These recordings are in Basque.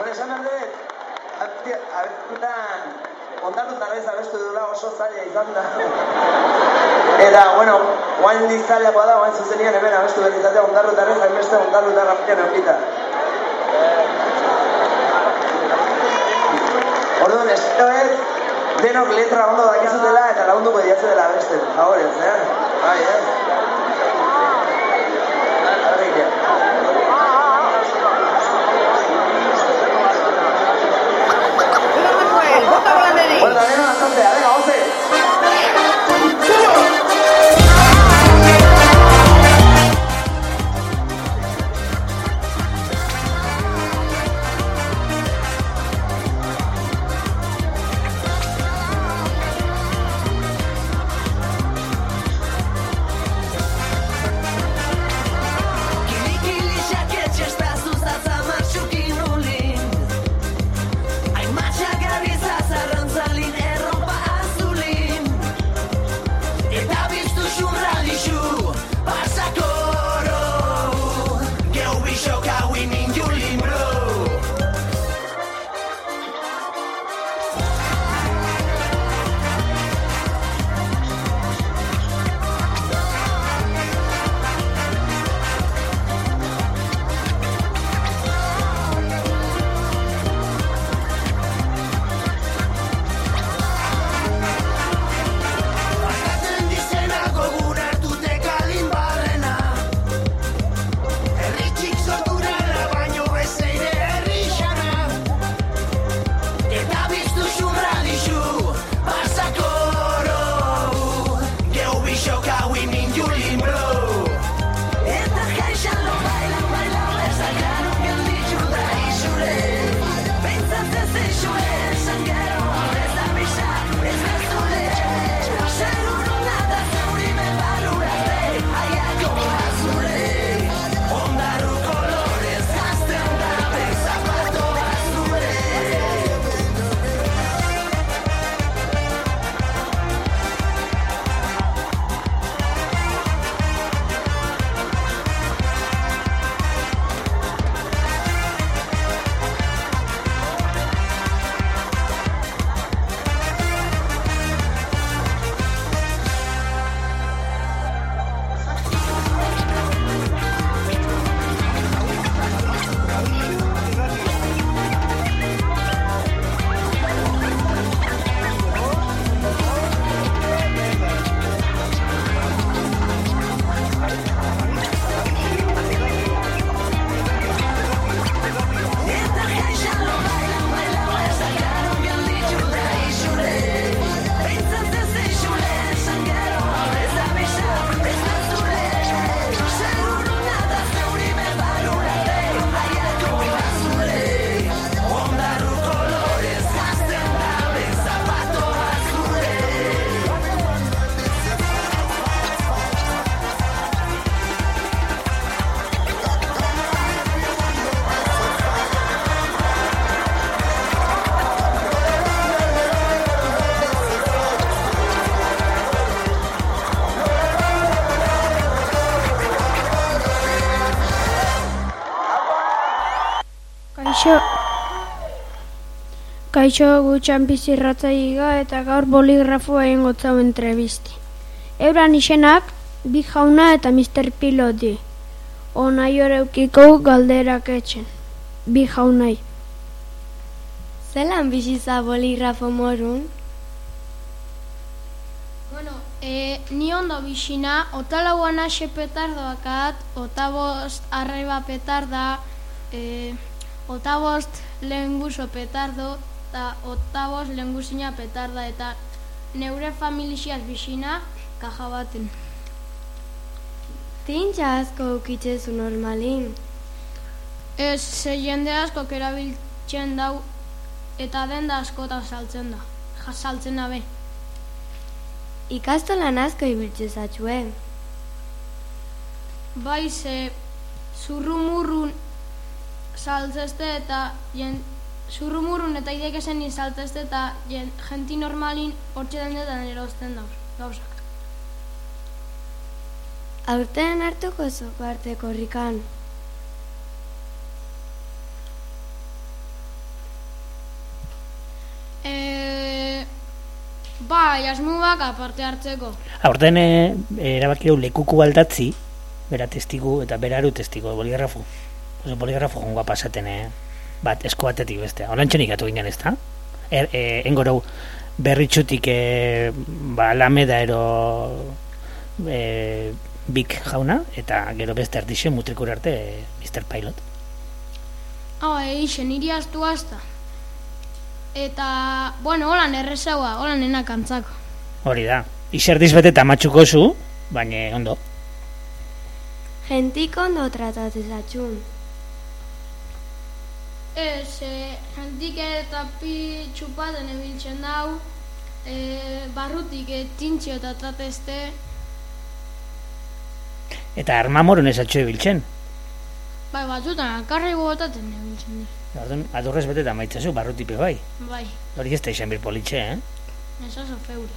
esan alde, abestutan, ondarrutarrez abestu dula oso zaila izan da. Eta, bueno, guain dizailakoa da, guain zuzenian hemen abestu behar izatea ondarrutarrez, hainbeste ondarrutarra pian eukita. Orduan, espero ez, denok letra ondo dakizutela eta lagunduko diatze dela abesten. Favorez, Bai, Bueno, también bastante, venga, 11. Kaixo gutxan bizirratzaiga eta gaur boligrafua egingo zau entrebisti. Euran izenak, Bi Jauna eta Mr. Piloti. Onai horeukiko galderak etxen. Bi Jaunai. Zelan biziza boligrafo morun? Bueno, ni ondo bizina, otalauan ase petardoakat, otabost arreba petarda, otabost lehenguzo petardo, eta otabost lehenguzina petarda, eta neure familiziaz bizina kaja baten. Tintxa asko ukitzezu normalin? Ez, ze jende asko erabiltzen dau, eta denda askotan saltzen da, saltzen dabe. Ikastolan asko ibiltzezatxue? Bai, ze zurrumurrun saltzezte eta zurrumurrun eta idekesen saltzezte eta jenti normalin hortxe dendetan erozten dauz, gauzak. Aurten hartuko zu parte korrikan? Bai, asmubak aparte hartzeko. Aurten erabaki hau lekuko aldatzi, bera testigu eta beraru testigu, boligrafu. Oso boligrafu jongoa pasaten, bat, esko batetik bestea. Olantxen ikatu ginen ez da? Engorau berritxutik Alameda ero Big jauna, eta gero beste artixen mutrikur arte Mr. Pilot. Eixen, niri astu hasta. Eta, bueno, holan errezaua, holan enak antzako. Hori da. Iserdiz bete tamatxuko zu, baina ondo. Gentik ondo tratatezatxun. Ez, jentik eta pi txupaten ebiltzen dau, barrutik tintxio eta tratezte. Eta armamoron esatxo ebiltzen. Bai, batzutan, akarri gogotaten ebiltzen dira. Orduan, adurrez bete eta maitzazu, barrutipe bai. Bai, Hori ez da izan birpolitxe, ez oso feuri.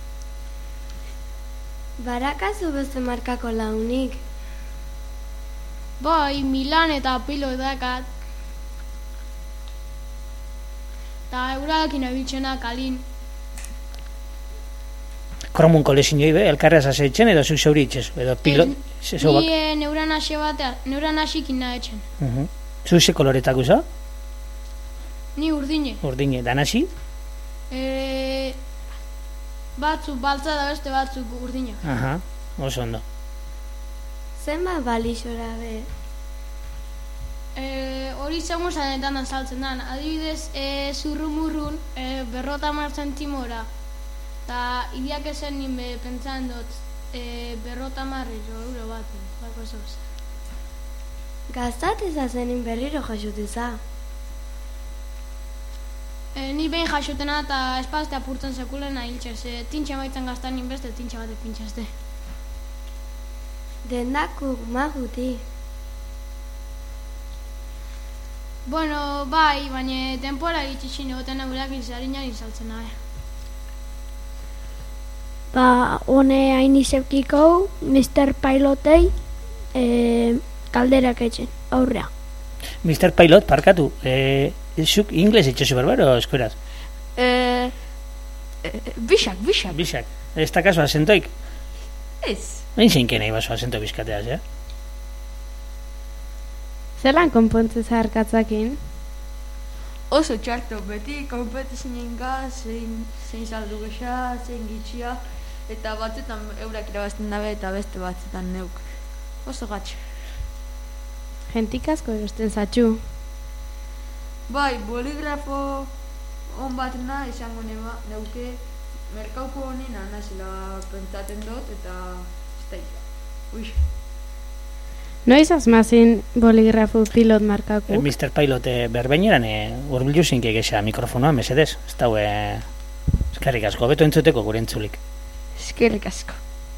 Barakazu beste markako launik. Bai, Milan eta Pilo dakat. Eta eurakin ebiltzenak alin. Kromun kolesiñoi be, elkarreaz azeitzen edo zuk zeuri itxezu, edo pilot... Ni neuran hasi batea, neuran hasikin nahetxen. Zuk ze koloretak usa? Ni urdine. Urdine, danasi? Batzuk baltza da beste batzuk urdine. Aha, oso ondo. Zenbat balixora be? Hori zegoen zanetan azaltzen dan. Adibidez, zurrumurrun, 50 zentimora. Eta idiak ezen nime pentsan dut, 50 euro bat, bako zoz. Gaztateza zenin berriro jasutiza. Ni behin jasotena eta espazte apurtzen sekulena hiltxez. Tintxa maitzen gaztan ninbeste, tintxa batek pintxazte. Dendakuk maguti. Bueno, bai, baina tempora itxixin egoten eurak izarinan izaltzen nahi. Hone hain izepkiko, Mr. Pilotei kalderak etxen, aurrea. Mr. Pilot, parkatu, zuk ingles itxosu berbero, eskueraz? Bixak. Bixak. Ez da kaso asentoik? Ez. Hain zeinken nahi baso asento bizkateaz, Zelan konpontze zaharkatzakin? Oso txarto, beti konpetizinen gaz, zein saldu gesa, zein gitxia, eta batzutan eurak irabazten dabe eta beste batzutan neuk. Oso gatxe. Gentik asko erosten zatxu. Bai, boligrafo on bat nahi izango neuke merkauko honena nazila pentsaten dut eta ez da. Noiz asmazin boligrafo pilot markako? Mr. Pilot berbeineran urbilu zinke gesa mikrofonoa, mesedez. Ez dau, eskerrik asko, beto entzuteko gure entzulik. Eskerrik asko.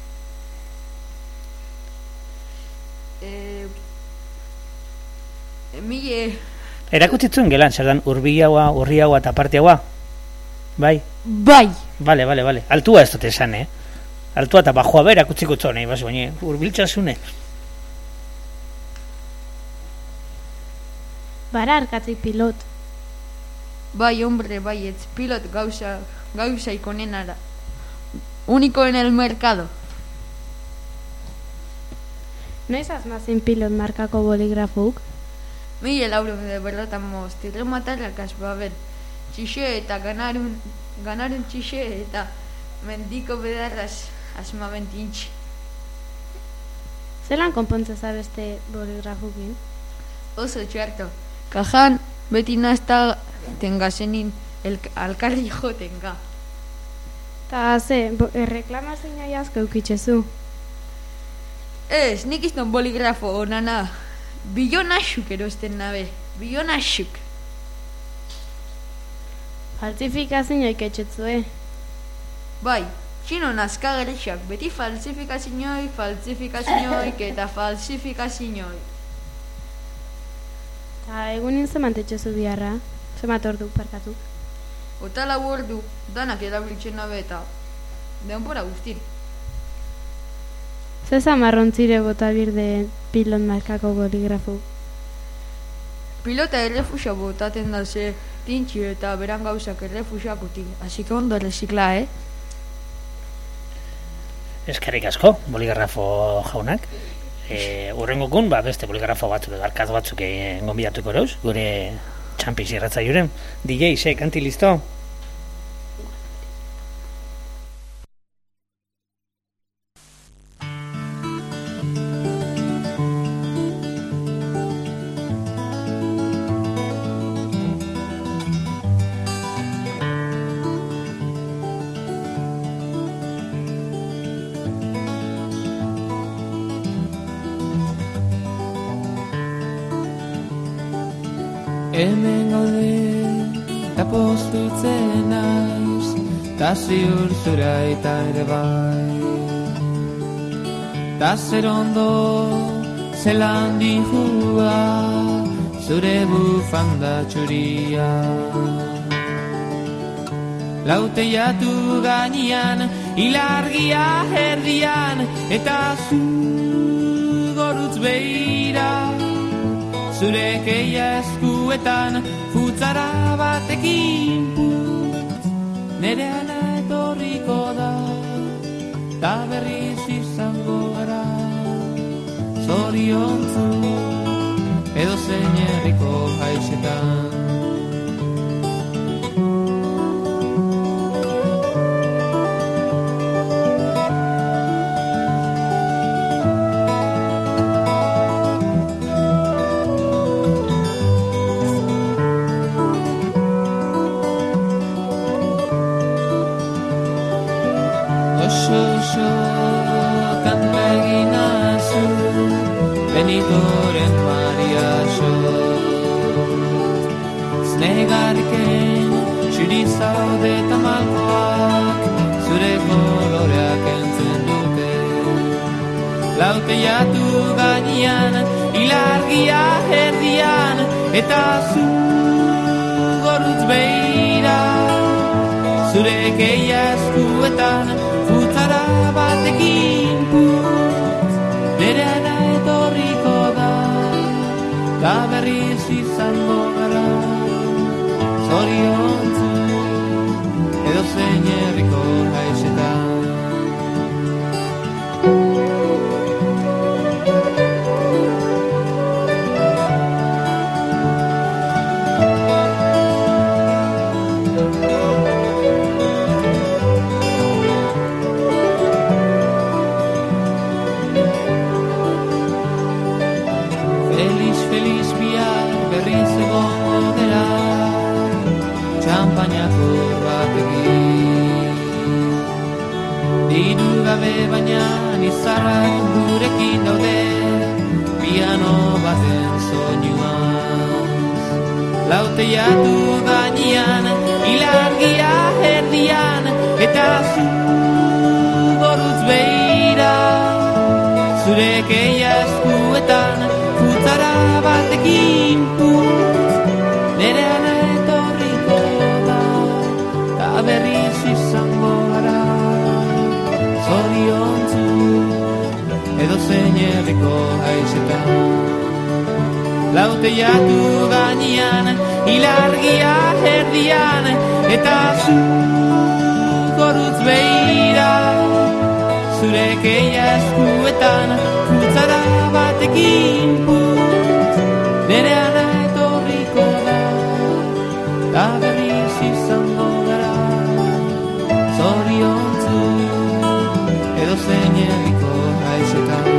Mille... Erakutitzuen gelan, zer dan urbiaua, urriaua eta parteaua? Bai? Bai! Bale. Altua ez dut esan, Altua eta bajua be erakutziko txonei, baina urbiltzasune. Bara arkatzik pilot. Bai, hombre, bai, ez pilot gauza ikonenara. Único en el mercado. Noiz asmazin pilot markako boligrafuk? 1000 euro de berrotamos, tirrematarrak asbaben. Txixe eta ganaren txixe eta mendiko bedarraz asmaben tintxe. Zelan konpontze zabeste boligrafukin? Oso txarto. Kajan beti nazta tenga zenin alkarri jotenga. Ta ze, erreklamazin nahi asko eukitzezu. Ez, nik izton boligrafo onana. Bilonasuk erosten nabe. Bilonasuk. Falsifikazin joik etxetzue. Bai, txino nazkagerexak. Beti falsifikazinoik eta falsifikazinoik. Ta egunin zeman tetxezu biharra? Zemat ordu parkatu? Ota lau ordu, danak erabiltzen nabe eta denbora guztin. Zeza marrontzire bota birde pilot markako boligrafu? Pilota errefusa botaten da ze tintxi eta beran gauzak errefusak utik. Así que ondo rezikla, Eskerrik asko, boligrafo jaunak. Urrengokun, beste boligrafo batzuk, arkaz batzuk gonbidatuko erauz, gure txampiz irratza juren. DJ, kanti listo? Hemen gaude, eta postutzen naiz, ta ziur zura eta ere bai. Ta zer ondo, zelan dihua, zure bufanda txuria. Lauteiatu gainean, ilargia erdian, eta zu gorutz behira. Zure keia eskuetan, futzara batekin putz, nere ana etorriko da, ta berriz izango gara. Zoriontzu, edo zein herriko haitxetan. Benitoren Maria Znegarken txuri zaude eta malkoak, zure koloreak entzun dute. Lauteiatu gainean, ilargia erdian, eta zu gorutz behira. Zure keia eskuetan, futzara batekin putz, nere ana etorriko da, ta berriz izango gara. Zoriontzu, edo zein herriko haitxetan. Feliz bihar berriz egongo dela, txampainako batekin. Diru gabe baina izarrak gurekin daude, piano baten soinuaz. Lauteiatu gainean, ilargia erdian, eta zu gorutz behira. Zure keia eskuetan, futzara batekin putz, nere ana etorriko da, ta berriz izango gara. Zoriontzu, edo zein herriko haitxetan. Lauteiatu gainean, ilargia erdian, eta zu gorutz behira. Zure keia eskuetan, futzara batekin putz, nere ana etorriko da, ta berriz izango gara. Zoriontzu, edo zein herriko haitxetan.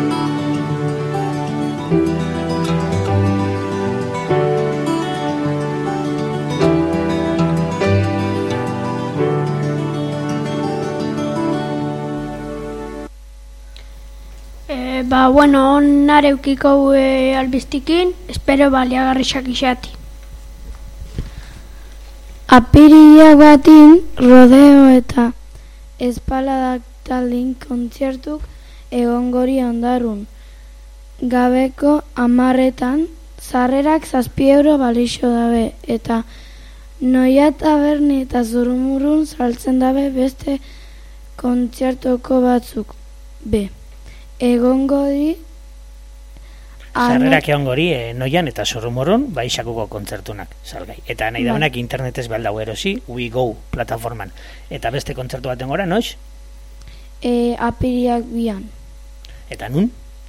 Onar eukiko albiztikin, espero baliagarriak izati. Apiriak batin, rodeo eta espaladak taldin kontzertuk egongori ondarrun. Gabeko 10etan, sarrerak 7 euro balixo dabe, eta Noia taberni eta Zurrumurrun saltzen dabe beste kontzertoko batzuk. B. Egongo di sarrerak egongo di Noian eta Zurrumurrun baixakuko kontzertunak salgai. Eta nahi daunak internetez behaldau erosi, We Go plataforman. Eta beste kontzertu baten gora, noiz? Apiriak 2an. Eta nun?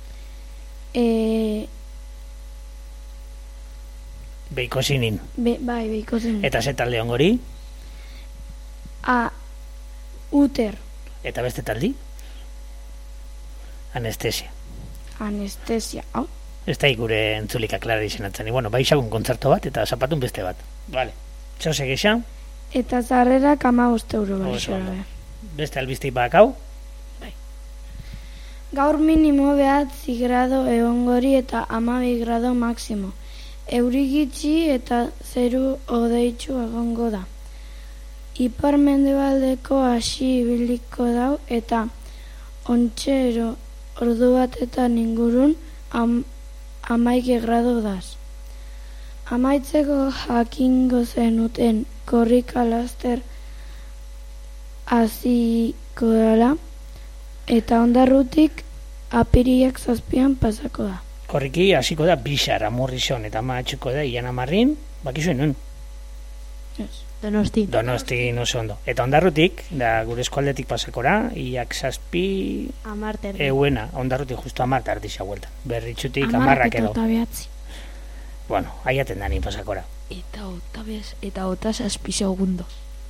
Beikosinin. Bai, Beikosinin. Eta ze talde ongori? Uter. Eta beste taldi? Anestesia. Anestesia, hau. Ez da gure entzulika klara izenatzen. Bueno, baixagun kontzerto bat eta zapatun beste bat. Vale. Txose gexa? Eta zarrerak 15 euro balixora. Beste albiztik bakau? Bai. Gaur minimo 9 grado egongori eta 12 grado maksimo. Euri gitxi eta zeru odeitzu egongo da. Ipar mendebaldeko hasi ibiliko dau eta ontxero ordu batetan ingurun 11 grado daz. Amaitzeko jakingo zenuten korrika laster hasiko dela eta ondarrutik apiriak 7an pasako da. Korriki hasiko da Bixar, Amurrizon eta mahatxuko da Ian Amarrin, bakizuen nun? Donosti. Donosti oso ondo. Eta ondarrutik, da gure eskualdetik pasakora, iak 7 euena, ondarrutik justo 10 ardisa hueltan. Berritxutik 10 edo. Bueno, aiaten da ni pasakora. Eta ota 7 segundo.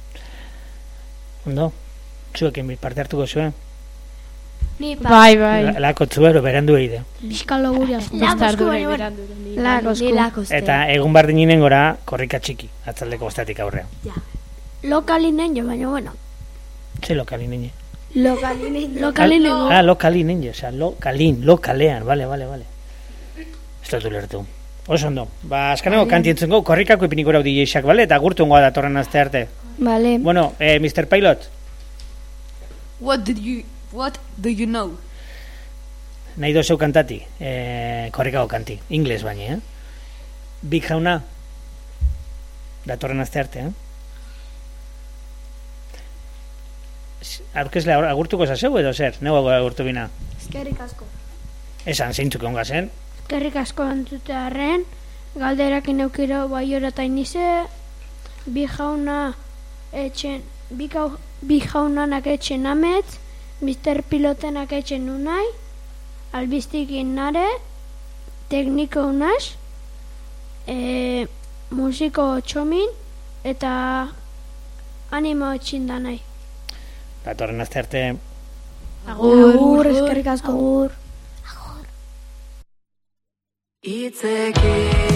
Ondo? Zuekin parte hartuko zuen? Ni Bai. Lako zuero berandu eide. Bizkalo guri asko. Lakosku. Eta egun bardininen gora korrika txiki, atzaldeko bostatik aurrean. Lokalinen jo, baina bueno. Ze lokalinen? Lokalinen. Lokalinen, oza, lokalean, vale. Ez dut ulertu. Oso ondo. Azkaneko kantientzen gau, korrikako ipiniko rau DJak, vale? Eta gurtungoa datorren azte arte. Vale. Bueno, Mr. Pilot. What do you know? Nahi dozeu kantati, korrikako kanti, ingles baina, Big jauna, datorren azte arte, Aurkezle agurtuko zaseu edo zer, neu agurtu bina? Eskerrik asko. Esan, zeintzuk egon gazen? Eskerrik asko antzutearen, galderak ineukiro baiora eta inize, bi jaunanak etxen ametz, Mr. Pilotenak etxen unai, albiztik innare, tekniko unas, musiko txomin, eta animo txinda nahi. Datorren azte arte. Agur, eskerrik asko. Agur. Itzekin